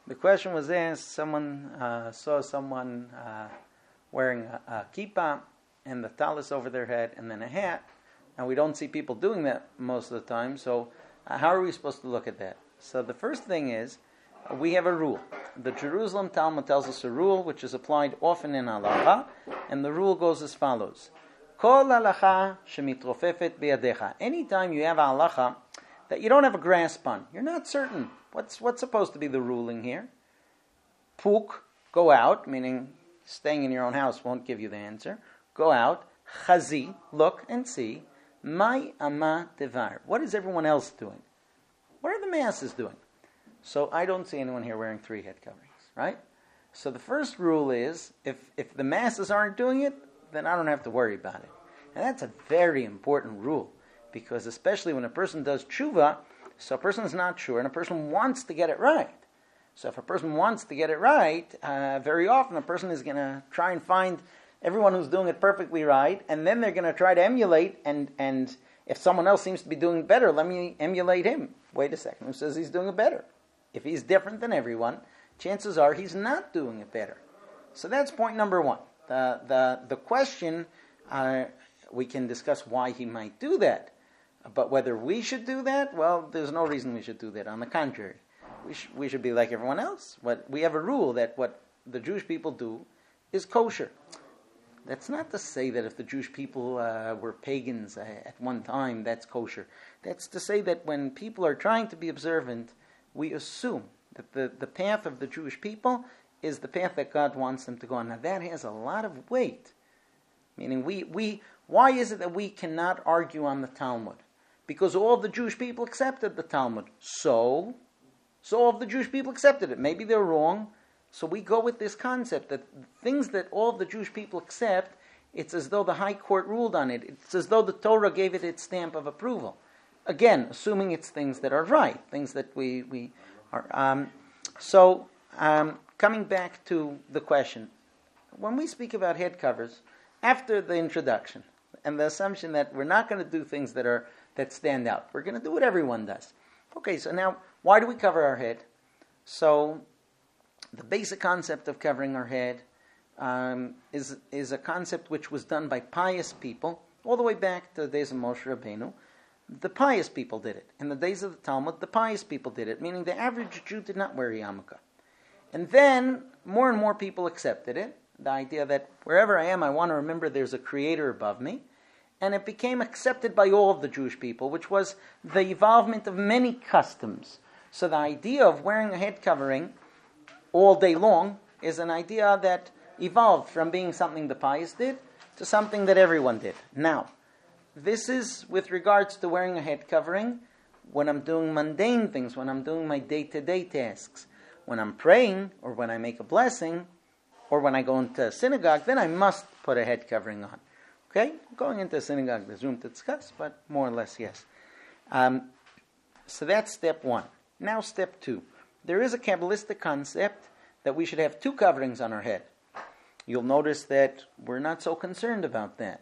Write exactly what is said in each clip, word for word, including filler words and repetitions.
The question was asked, someone uh, saw someone uh, wearing a, a kippah and the talis over their head and then a hat, and we don't see people doing that most of the time, so uh, how are we supposed to look at that? So the first thing is, uh, we have a rule. The Jerusalem Talmud tells us a rule which is applied often in halacha, and the rule goes as follows. Kol halacha shemitrofefet beyadecha. Anytime you have a halacha that you don't have a grasp on, you're not certain. What's what's supposed to be the ruling here? Puk, go out, meaning staying in your own house won't give you the answer. Go out. Chazi, look and see. Mai ama devar. What is everyone else doing? What are the masses doing? So I don't see anyone here wearing three head coverings, right? So the first rule is, if if the masses aren't doing it, then I don't have to worry about it. And that's a very important rule, because especially when a person does tshuva, so a person is not sure, and a person wants to get it right. So if a person wants to get it right, uh, very often a person is going to try and find everyone who's doing it perfectly right, and then they're going to try to emulate, and, and if someone else seems to be doing it better, let me emulate him. Wait a second, who says he's doing it better? If he's different than everyone, chances are he's not doing it better. So that's point number one. The, the, the question, uh, we can discuss why he might do that. But whether we should do that, well, there's no reason we should do that. On the contrary, we, sh- we should be like everyone else. What, we have a rule that what the Jewish people do is kosher. That's not to say that if the Jewish people uh, were pagans uh, at one time, that's kosher. That's to say that when people are trying to be observant, we assume that the, the path of the Jewish people is the path that God wants them to go on. Now that has a lot of weight. Meaning, we, we why is it that we cannot argue on the Talmud? Because all of the Jewish people accepted the Talmud. So, so all of the Jewish people accepted it. Maybe they're wrong. So we go with this concept that things that all of the Jewish people accept, it's as though the High Court ruled on it. It's as though the Torah gave it its stamp of approval. Again, assuming it's things that are right, things that we, we are... Um, so, um, coming back to the question, when we speak about head covers, after the introduction, and the assumption that we're not going to do things that are that stand out. We're going to do what everyone does. Okay, so now, why do we cover our head? So, the basic concept of covering our head um, is, is a concept which was done by pious people, all the way back to the days of Moshe Rabbeinu. The pious people did it. In the days of the Talmud, the pious people did it, meaning the average Jew did not wear yarmulke. And then, more and more people accepted it, the idea that wherever I am, I want to remember there's a creator above me. And it became accepted by all of the Jewish people, which was the evolvement of many customs. So the idea of wearing a head covering all day long is an idea that evolved from being something the pious did to something that everyone did. Now, this is with regards to wearing a head covering when I'm doing mundane things, when I'm doing my day-to-day tasks. When I'm praying, or when I make a blessing, or when I go into a synagogue, then I must put a head covering on. Okay? Going into a synagogue, there's room to discuss, but more or less, yes. Um, so that's step one. Now step two. There is a Kabbalistic concept that we should have two coverings on our head. You'll notice that we're not so concerned about that.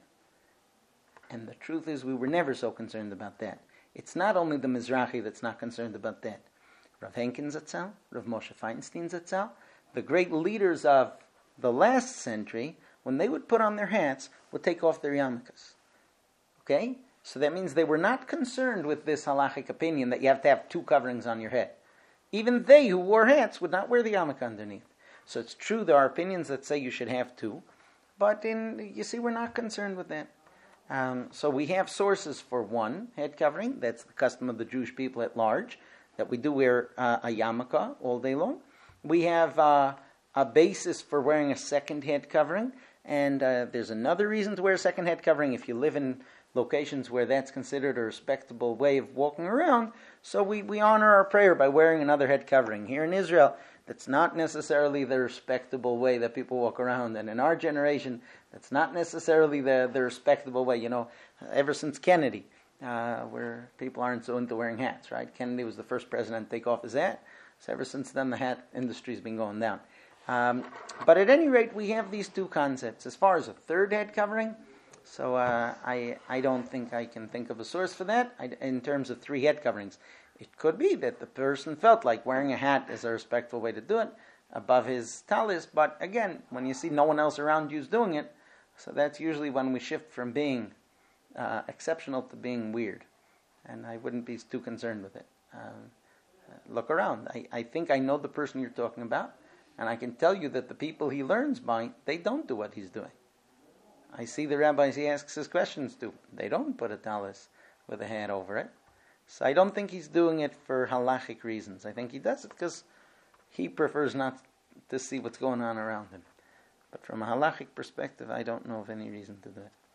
And the truth is, we were never so concerned about that. It's not only the Mizrahi that's not concerned about that. Rav Henkin Zatzal, Rav Moshe Feinstein Zatzal, the great leaders of the last century, when they would put on their hats, would take off their yarmulkes. Okay? So that means they were not concerned with this halachic opinion that you have to have two coverings on your head. Even they who wore hats would not wear the yarmulke underneath. So it's true there are opinions that say you should have two, but in you see we're not concerned with that. Um, so we have sources for one head covering. That's the custom of the Jewish people at large, that we do wear uh, a yarmulke all day long. We have uh, a basis for wearing a second head covering, and uh, there's another reason to wear a second head covering if you live in locations where that's considered a respectable way of walking around. So we, we honor our prayer by wearing another head covering. Here in Israel, that's not necessarily the respectable way that people walk around. And in our generation, that's not necessarily the, the respectable way. You know, ever since Kennedy, uh, where people aren't so into wearing hats, right? Kennedy was the first president to take off his hat. So ever since then, the hat industry's been going down. Um, but at any rate, we have these two concepts. As far as a third head covering, so uh, I I don't think I can think of a source for that I, in terms of three head coverings. it could be that the person felt like wearing a hat is a respectful way to do it, above his talis, but again, when you see no one else around you is doing it, so that's usually when we shift from being uh, exceptional to being weird. And I wouldn't be too concerned with it. Um, uh, look around. I, I think I know the person you're talking about, and I can tell you that the people he learns by, they don't do what he's doing. I see the rabbis he asks his questions to. They don't put a talis with a hat over it. So I don't think he's doing it for halachic reasons. I think he does it because he prefers not to see what's going on around him. But from a halachic perspective, I don't know of any reason to do it.